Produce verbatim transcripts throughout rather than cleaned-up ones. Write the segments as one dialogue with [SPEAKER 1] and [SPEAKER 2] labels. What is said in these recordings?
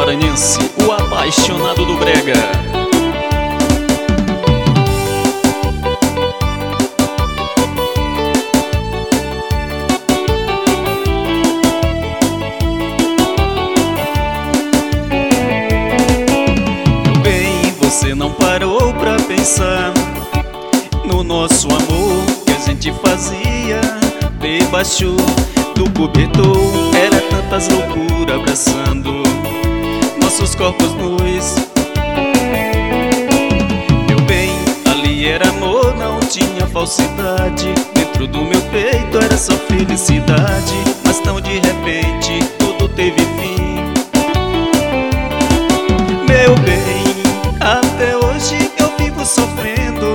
[SPEAKER 1] maranhense, o apaixonado do brega. Meu bem, você não parou pra pensar no nosso amor que a gente fazia debaixo do cobertor. Era tantas loucuras abraçando nossos corpos nus. Meu bem, ali era amor, não tinha falsidade. Dentro do meu peito era só felicidade. Mas tão de repente tudo teve fim. Meu bem, até hoje eu vivo sofrendo.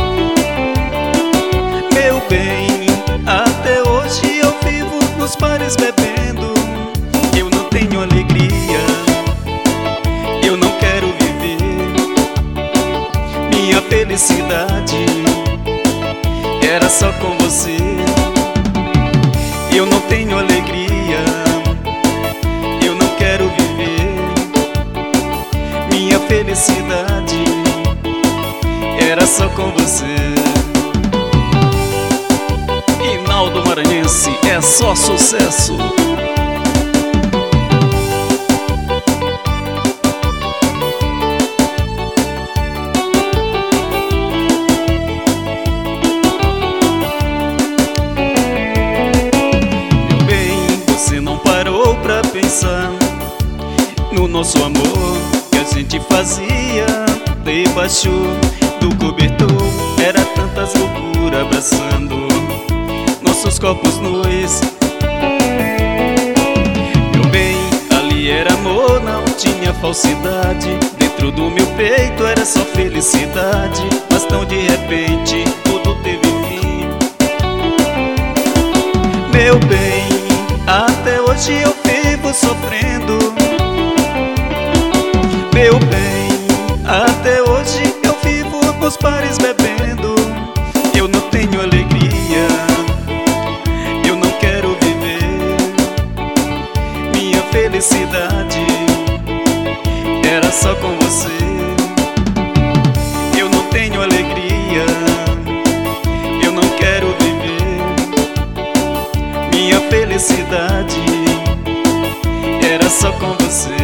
[SPEAKER 1] Meu bem, até hoje eu vivo nos bares bebendo. Eu não tenho alegria, eu não quero viver. Minha felicidade era só com você. Eu não tenho alegria, eu não quero viver. Minha felicidade era só com você. Hinaldo Maranhense, é só sucesso. Meu bem, você não parou pra pensar no nosso amor que a gente fazia debaixo do cobertor. Era tantas loucuras abraçando nossos corpos nus. Meu bem, ali era amor, não tinha falsidade. Dentro do meu peito era só felicidade. Mas tão de repente tudo teve fim. Meu bem, até hoje eu vivo sofrendo. Meu bem, até hoje eu vivo nos bares bebendo. Eu não tenho alegria, eu não quero viver. Minha felicidade era só com você. Eu não tenho alegria, eu não quero viver. Minha felicidade era só com você.